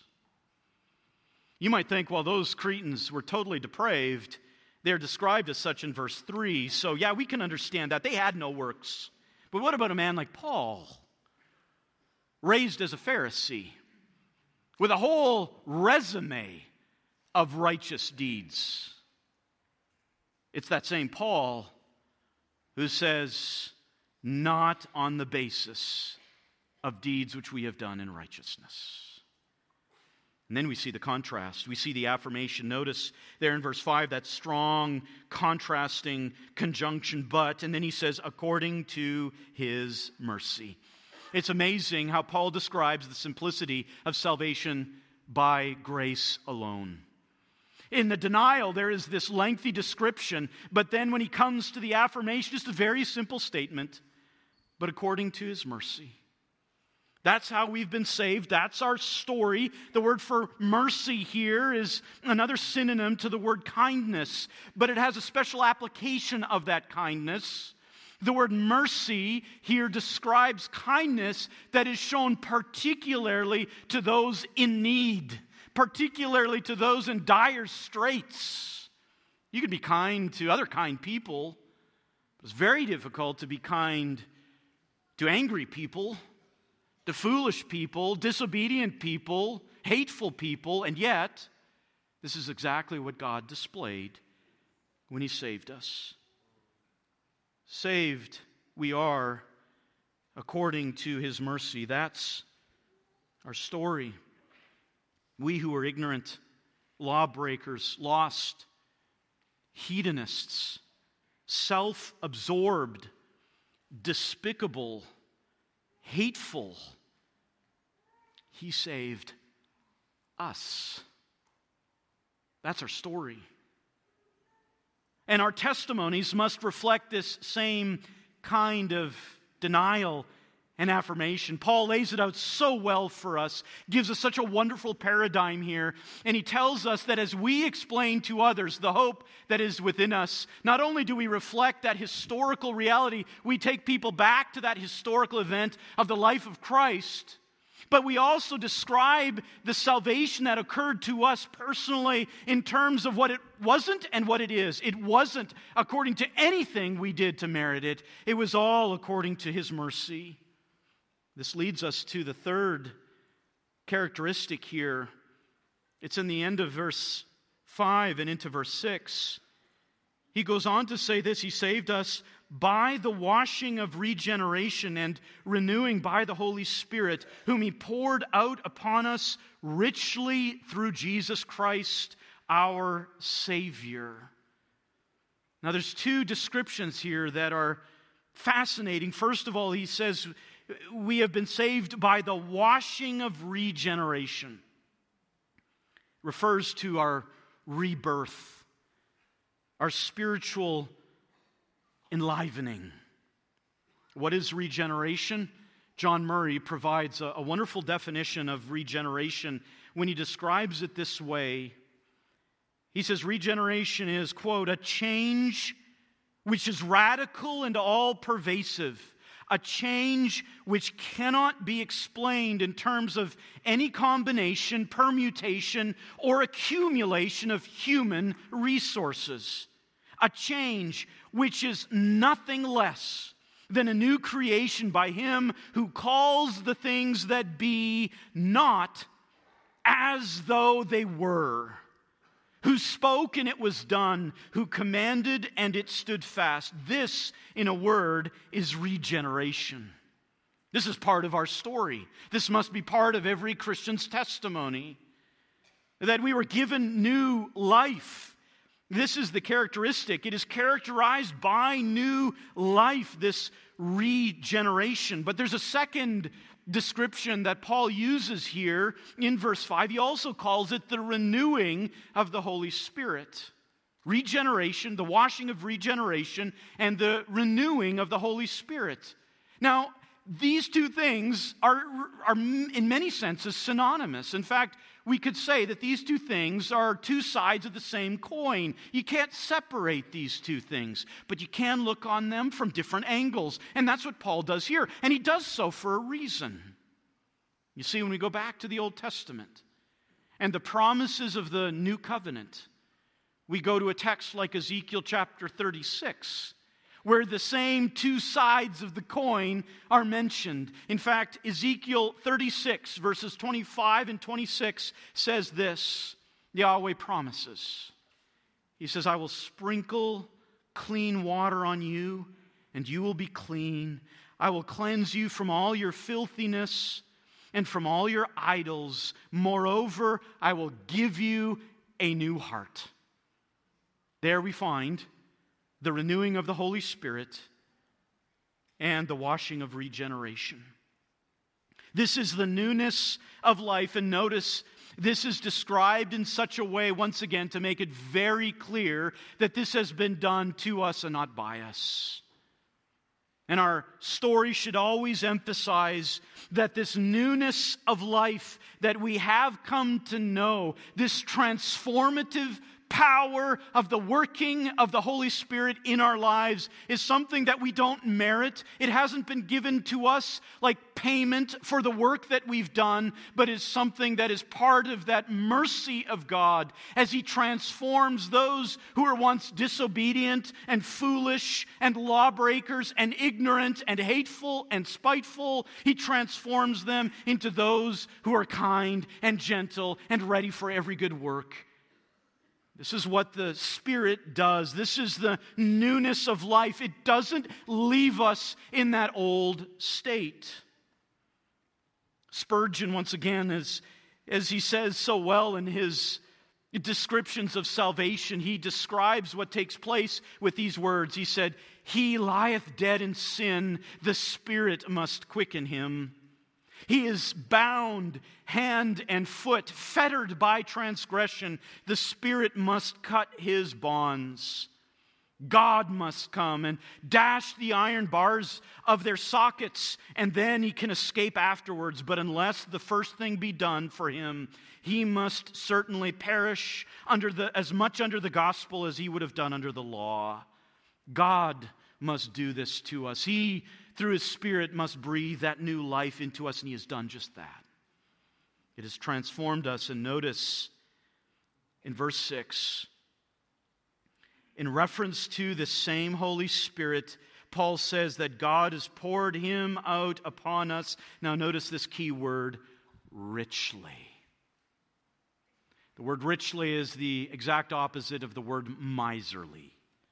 You might think, well, those Cretans were totally depraved. They're described as such in verse three. So yeah, we can understand that. They had no works. But what about a man like Paul, raised as a Pharisee, with a whole resume of righteous deeds? It's that same Paul who says, not on the basis of deeds which we have done in righteousness. And then we see the contrast. We see the affirmation. Notice there in verse five, that strong, contrasting conjunction, but, and then he says, according to his mercy. It's amazing how Paul describes the simplicity of salvation by grace alone. In the denial, there is this lengthy description, but then when he comes to the affirmation, just a very simple statement, but according to his mercy. That's how we've been saved. That's our story. The word for mercy here is another synonym to the word kindness, but it has a special application of that kindness. The word mercy here describes kindness that is shown particularly to those in need, particularly to those in dire straits. You can be kind to other kind people. It's very difficult to be kind to angry people, to foolish people, disobedient people, hateful people, and yet, this is exactly what God displayed when He saved us. Saved we are according to His mercy. That's our story. We who are ignorant, lawbreakers, lost, hedonists, self-absorbed, despicable, hateful, He saved us. That's our story. And our testimonies must reflect this same kind of denial and affirmation. Paul lays it out so well for us, gives us such a wonderful paradigm here, and he tells us that as we explain to others the hope that is within us, not only do we reflect that historical reality, we take people back to that historical event of the life of Christ, but we also describe the salvation that occurred to us personally in terms of what it wasn't and what it is. It wasn't according to anything we did to merit it. It was all according to His mercy. This leads us to the third characteristic here. It's in the end of verse five and into verse six. He goes on to say this: He saved us by the washing of regeneration and renewing by the Holy Spirit, whom He poured out upon us richly through Jesus Christ, our Savior. Now there's two descriptions here that are fascinating. First of all, he says, we have been saved by the washing of regeneration. Refers to our rebirth, our spiritual enlivening. What is regeneration? John Murray provides a, a wonderful definition of regeneration when he describes it this way. He says regeneration is, quote, a change which is radical and all-pervasive, a change which cannot be explained in terms of any combination, permutation, or accumulation of human resources. A change which is nothing less than a new creation by Him who calls the things that be not as though they were, who spoke and it was done, who commanded and it stood fast. This, in a word, is regeneration. This is part of our story. This must be part of every Christian's testimony, that we were given new life. This is the characteristic. It is characterized by new life, this regeneration. But there's a second description that Paul uses here in verse five. He also calls it the renewing of the Holy Spirit. Regeneration, the washing of regeneration, and the renewing of the Holy Spirit. Now, these two things are, are in many senses synonymous. In fact, we could say that these two things are two sides of the same coin. You can't separate these two things, but you can look on them from different angles. And that's what Paul does here. And he does so for a reason. You see, when we go back to the Old Testament and the promises of the New Covenant, we go to a text like Ezekiel chapter thirty-six, where the same two sides of the coin are mentioned. In fact, Ezekiel thirty-six, verses twenty-five and twenty-six says this. Yahweh promises. He says, I will sprinkle clean water on you, and you will be clean. I will cleanse you from all your filthiness, and from all your idols. Moreover, I will give you a new heart. There we find the renewing of the Holy Spirit and the washing of regeneration. This is the newness of life, and notice this is described in such a way, once again, to make it very clear that this has been done to us and not by us. And our story should always emphasize that this newness of life that we have come to know, this transformative power of the working of the Holy Spirit in our lives, is something that we don't merit. It hasn't been given to us like payment for the work that we've done, but is something that is part of that mercy of God as He transforms those who were once disobedient and foolish and lawbreakers and ignorant and hateful and spiteful. He transforms them into those who are kind and gentle and ready for every good work. This is what the Spirit does. This is the newness of life. It doesn't leave us in that old state. Spurgeon, once again, as, as he says so well in his descriptions of salvation, he describes what takes place with these words. He said, "He lieth dead in sin, the Spirit must quicken him. He is bound hand and foot, fettered by transgression. The Spirit must cut his bonds. God must come and dash the iron bars of their sockets, and then he can escape afterwards. But unless the first thing be done for him, he must certainly perish under the, as much under the gospel as he would have done under the law. God must do this to us. He, through His Spirit, must breathe that new life into us, and He has done just that. It has transformed us. And notice in verse six, in reference to the same Holy Spirit, Paul says that God has poured Him out upon us. Now notice this key word, richly. The word richly is the exact opposite of the word miserly.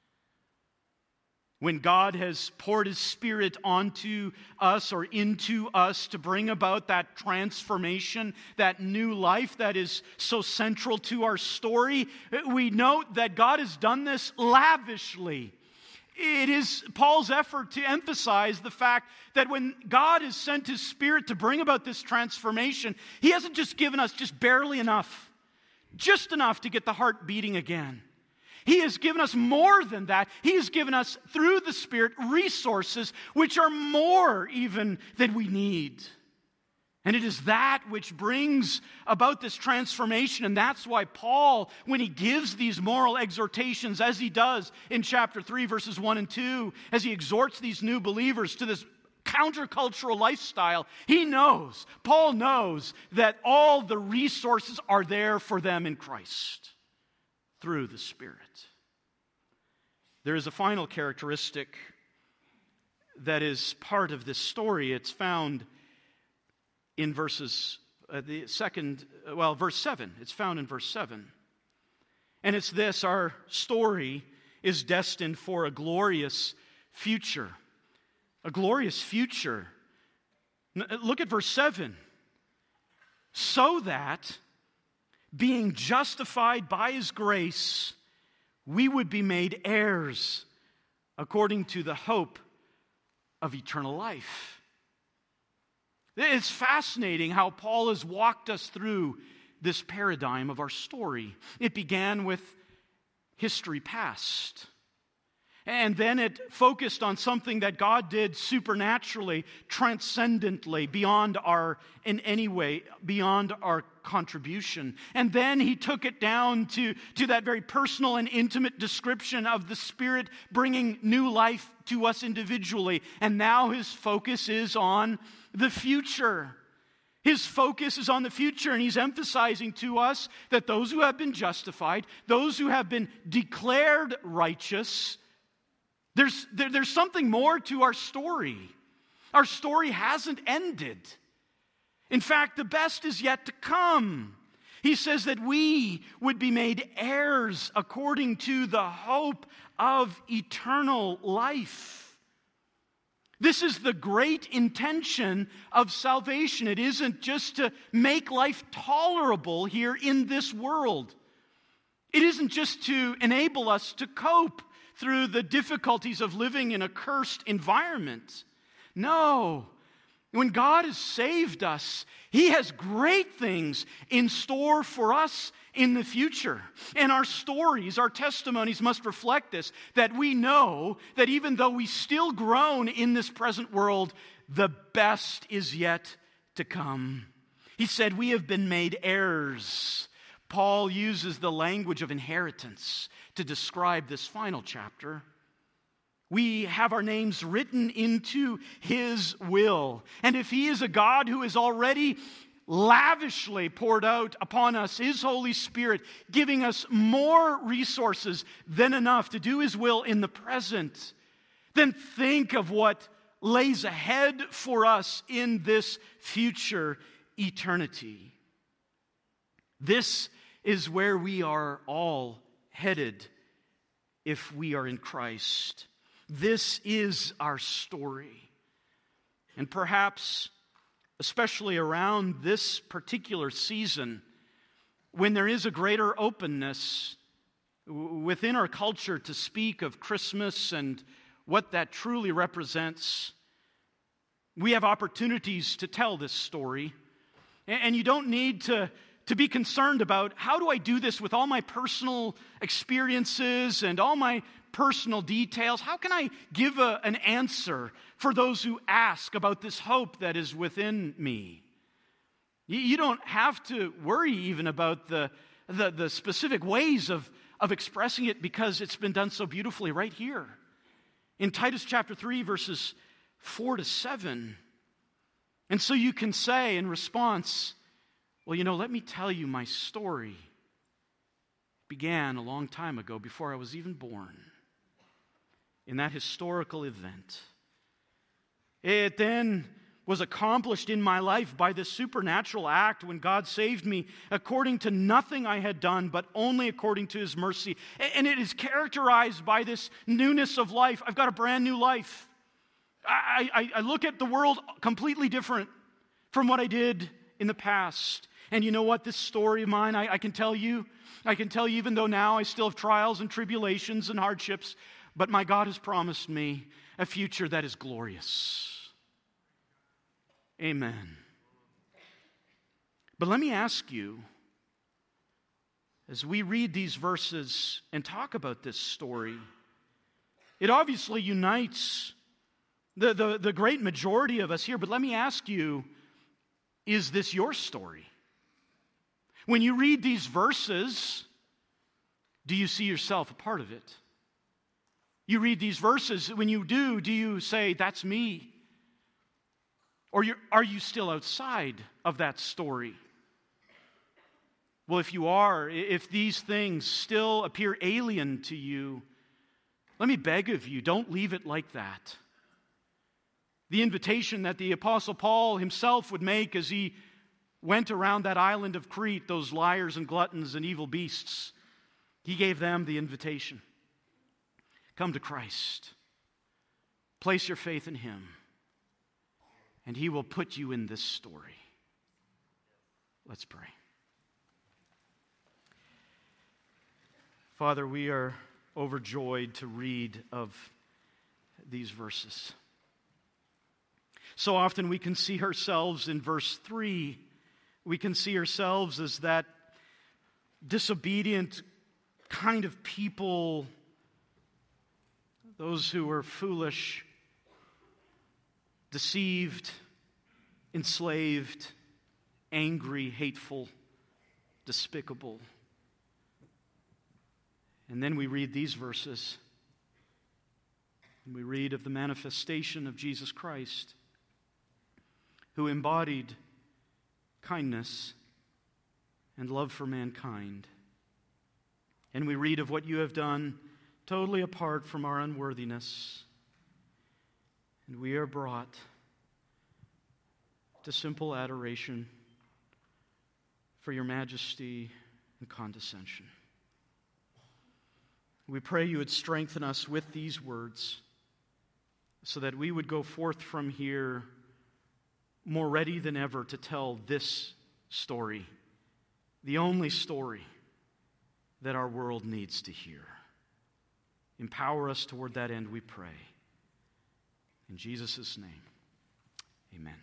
When God has poured His Spirit onto us or into us to bring about that transformation, that new life that is so central to our story, we note that God has done this lavishly. It is Paul's effort to emphasize the fact that when God has sent His Spirit to bring about this transformation, He hasn't just given us just barely enough, just enough to get the heart beating again. He has given us more than that. He has given us, through the Spirit, resources which are more even than we need. And it is that which brings about this transformation. And that's why Paul, when he gives these moral exhortations, as he does in chapter three, verses one and two, as he exhorts these new believers to this countercultural lifestyle, he knows, Paul knows, that all the resources are there for them in Christ. Through the Spirit. There is a final characteristic that is part of this story. It's found in verses, uh, the second, well, verse seven. It's found in verse seven. And it's this: our story is destined for a glorious future. A glorious future. Look at verse seven. So that, being justified by His grace, we would be made heirs according to the hope of eternal life. It's fascinating how Paul has walked us through this paradigm of our story. It began with history past. And then it focused on something that God did supernaturally, transcendently, beyond our, in any way, beyond our contribution. And then He took it down to, to that very personal and intimate description of the Spirit bringing new life to us individually. And now His focus is on the future. His focus is on the future, and He's emphasizing to us that those who have been justified, those who have been declared righteous, There's, there, there's something more to our story. Our story hasn't ended. In fact, the best is yet to come. He says that we would be made heirs according to the hope of eternal life. This is the great intention of salvation. It isn't just to make life tolerable here in this world. It isn't just to enable us to cope through the difficulties of living in a cursed environment. No. When God has saved us, He has great things in store for us in the future. And our stories, our testimonies must reflect this, that we know that even though we still groan in this present world, the best is yet to come. He said we have been made heirs. Paul uses the language of inheritance to describe this final chapter. We have our names written into His will. And if He is a God who has already lavishly poured out upon us His Holy Spirit, giving us more resources than enough to do His will in the present, then think of what lays ahead for us in this future eternity. This is where we are all headed if we are in Christ. This is our story. And perhaps, especially around this particular season, when there is a greater openness within our culture to speak of Christmas and what that truly represents, we have opportunities to tell this story. And you don't need to, to be concerned about, how do I do this with all my personal experiences and all my personal details? How can I give a, an answer for those who ask about this hope that is within me? You, you don't have to worry even about the, the, the specific ways of, of expressing it, because it's been done so beautifully right here. In Titus chapter three, verses four to seven. And so you can say in response, well, you know, let me tell you my story. It began a long time ago, before I was even born, in that historical event. It then was accomplished in my life by this supernatural act when God saved me according to nothing I had done, but only according to His mercy. And it is characterized by this newness of life. I've got a brand new life. I, I, I look at the world completely different from what I did in the past. And you know what? This story of mine, I, I can tell you, I can tell you even though now I still have trials and tribulations and hardships, but my God has promised me a future that is glorious. Amen. But let me ask you, as we read these verses and talk about this story, it obviously unites the, the, the great majority of us here, but let me ask you, is this your story? When you read these verses, do you see yourself a part of it? You read these verses, when you do, do you say, that's me? Or you're, are you still outside of that story? Well, if you are, if these things still appear alien to you, let me beg of you, don't leave it like that. The invitation that the Apostle Paul himself would make as he went around that island of Crete, those liars and gluttons and evil beasts, he gave them the invitation. Come to Christ. Place your faith in Him, and He will put you in this story. Let's pray. Father, we are overjoyed to read of these verses. So often we can see ourselves in verse three. We can see ourselves as that disobedient kind of people, those who are foolish, deceived, enslaved, angry, hateful, despicable. And then we read these verses, and we read of the manifestation of Jesus Christ, who embodied kindness and love for mankind. And we read of what you have done totally apart from our unworthiness. And we are brought to simple adoration for your majesty and condescension. We pray you would strengthen us with these words. so that we would go forth from here more ready than ever to tell this story, the only story that our world needs to hear. Empower us toward that end, we pray. In Jesus' name, amen.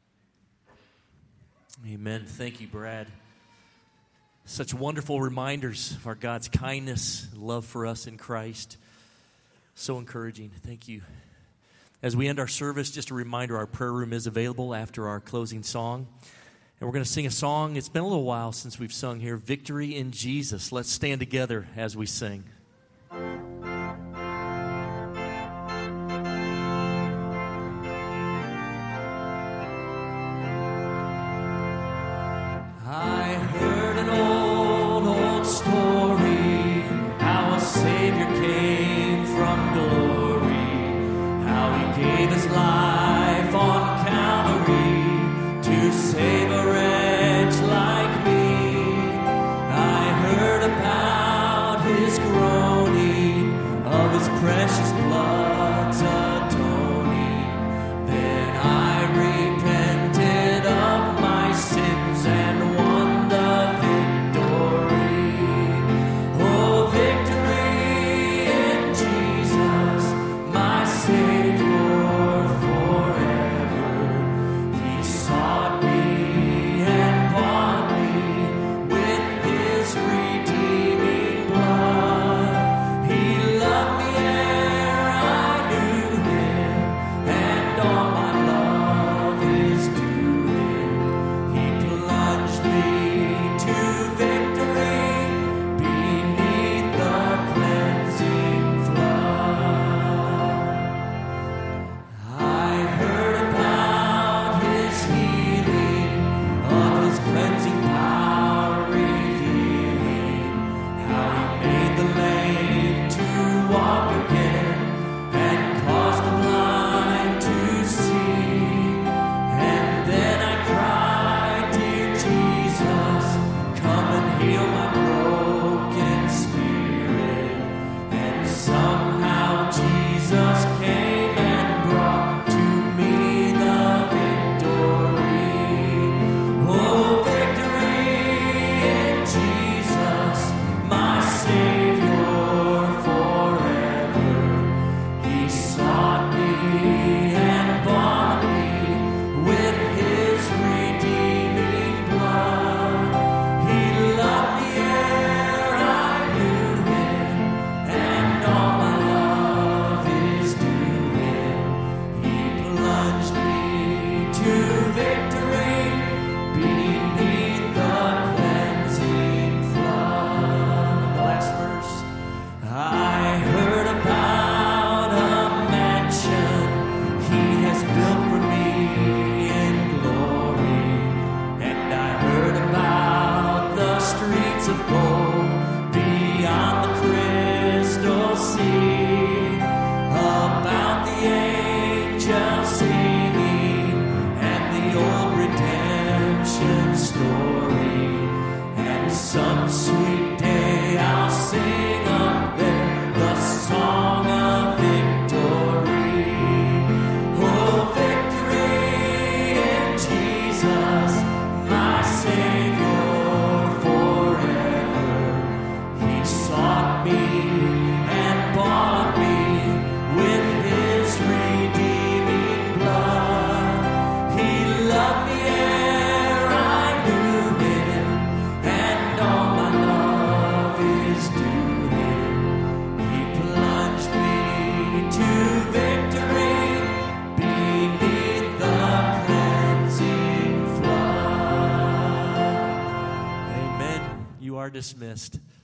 Amen. Thank you, Brad. Such wonderful reminders of our God's kindness, love for us in Christ. So encouraging. Thank you. As we end our service, just a reminder, our prayer room is available after our closing song. And we're going to sing a song. It's been a little while since we've sung here, Victory in Jesus. Let's stand together as we sing. I heard an old, old story, how a Savior came from glory, how He gave His life on Calvary to save a wretch like me. I heard about His groaning, of His precious blood's atoning. Then I repented of my sins and won the victory. Oh, victory in Jesus, my Savior forever. He sought me and bought me with His redeeming blood. He loved me ere I knew Him, and all my love is due Him. He plunged me to victory beneath the cleansing flood. I heard about His healing, of His cleansing power revealing, how He made the lame to walk again and caused the blind to see. And then I cried, dear Jesus, come and heal my broken spirit. And somehow Jesus came and brought to me the victory. Oh, victory in Jesus, my Savior forever. He sought me and bought me with His redeeming blood. He loved me ere I knew Him, and all my love is due Him. He plunged me to victory beneath the cleansing flood. The last verse. I heard about a mansion He has built for me in glory, and I heard about the streets of gold beyond the crystal sea, about the angels singing and the old redemption story. And some sweet day I'll sing up there the song of victory. Oh, victory in Jesus, my Savior forever. He sought me and bought me with His redeeming blood. He loved me ere I knew Him, and all my love is due Him. He plunged me to victory beneath the cleansing flood. Amen. You are dismissed.